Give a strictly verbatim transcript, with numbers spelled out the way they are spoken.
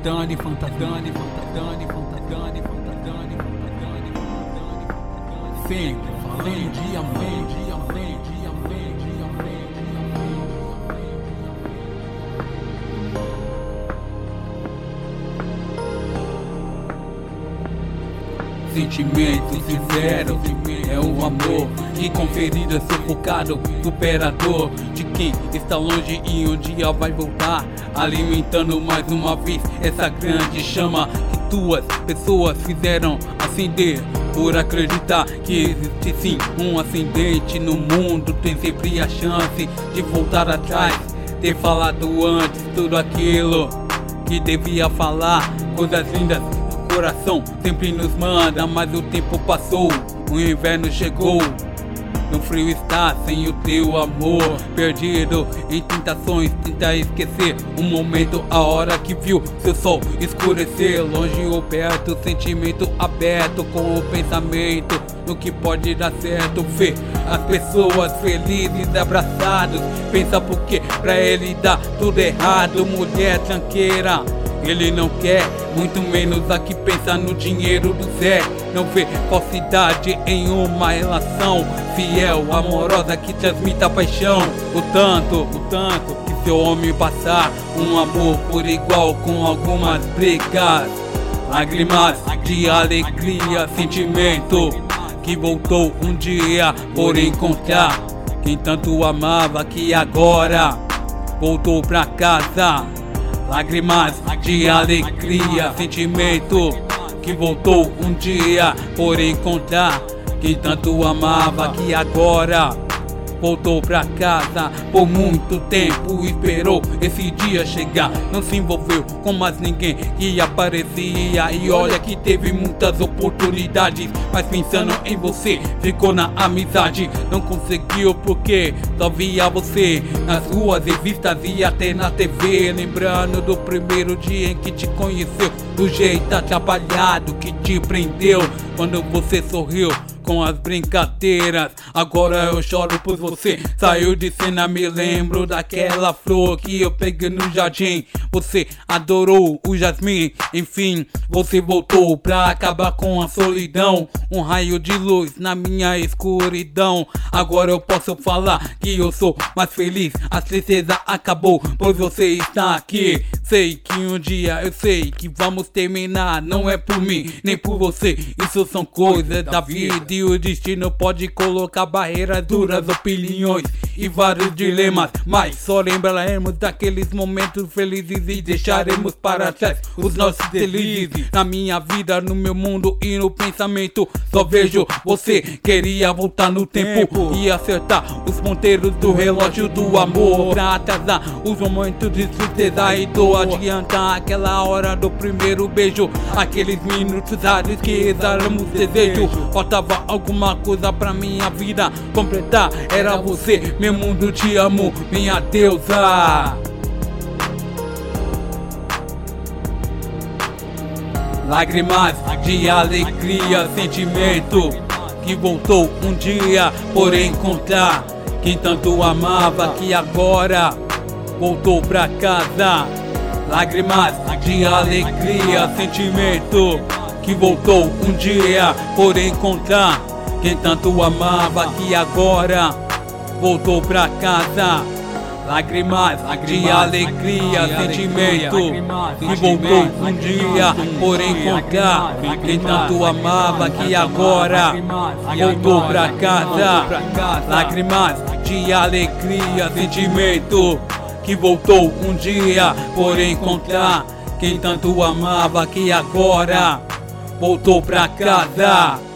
Fantadani, Fantadani, Fantadani, Fantadani, Fantadani, Fantadani, Fantadani, sempre falando de amor, de amor, de amor, de amor, de amor. Sentimento sincero é o amor que com feridas sufocado, superador de quem está longe e um dia vai voltar, alimentando mais uma vez essa grande chama que tuas pessoas fizeram acender. Por acreditar que existe sim um ascendente no mundo, tem sempre a chance de voltar atrás, ter falado antes tudo aquilo que devia falar, coisas lindas. O coração sempre nos manda, mas o tempo passou, o inverno chegou. No frio está sem o teu amor, perdido em tentações, tenta esquecer um momento, a hora que viu seu sol escurecer. Longe ou perto, sentimento aberto com o pensamento no que pode dar certo. Vê as pessoas felizes abraçados, pensa porque pra ele dá tudo errado. Mulher tranqueira, ele não quer, muito menos a que pensa no dinheiro do Zé. Não vê falsidade em uma relação fiel, amorosa, que transmita paixão. O tanto, o tanto que seu homem passar um amor por igual com algumas brigas, lágrimas de alegria, sentimento que voltou um dia por encontrar quem tanto amava, que agora voltou pra casa. Lágrimas de alegria, sentimento que voltou um dia por encontrar quem tanto amava, que agora voltou pra casa. Por muito tempo esperou esse dia chegar, não se envolveu com mais ninguém que aparecia. E olha que teve muitas oportunidades, mas pensando em você ficou na amizade. Não conseguiu porque só via você nas ruas, revistas e até na T V. Lembrando do primeiro dia em que te conheceu, do jeito atrapalhado que te prendeu, quando você sorriu com as brincadeiras. Agora eu choro por você, saiu de cena, me lembro daquela flor que eu peguei no jardim. Você adorou o jasmim, enfim, você voltou pra acabar com a solidão. Um raio de luz na minha escuridão. Agora eu posso falar que eu sou mais feliz, a tristeza acabou, pois você está aqui. Sei que um dia eu sei que vamos terminar, não é por mim nem por você, isso são coisas da vida. E o destino pode colocar barreiras duras, opiniões e vários dilemas, mas só lembraremos daqueles momentos felizes e deixaremos para trás os nossos delírios. Na minha vida, no meu mundo e no pensamento, só vejo você. Queria voltar no tempo e acertar os ponteiros do relógio do amor, pra atrasar os momentos de tristeza e dor, adiantar aquela hora do primeiro beijo, aqueles minutos raros que exalamos desejo. Faltava alguma coisa pra minha vida completar, era você, meu mundo, te amo, minha deusa. Lágrimas de alegria, sentimento que voltou um dia por encontrar quem tanto amava, que agora voltou pra casa. Lágrimas de alegria, sentimento que voltou um dia por encontrar quem tanto amava, que agora voltou pra casa. Lágrimas de alegria, sentimento que voltou um dia por encontrar quem tanto amava, que agora voltou pra casa. Lágrimas de alegria, sentimento que voltou um dia por encontrar quem tanto amava, que agora voltou pra casa.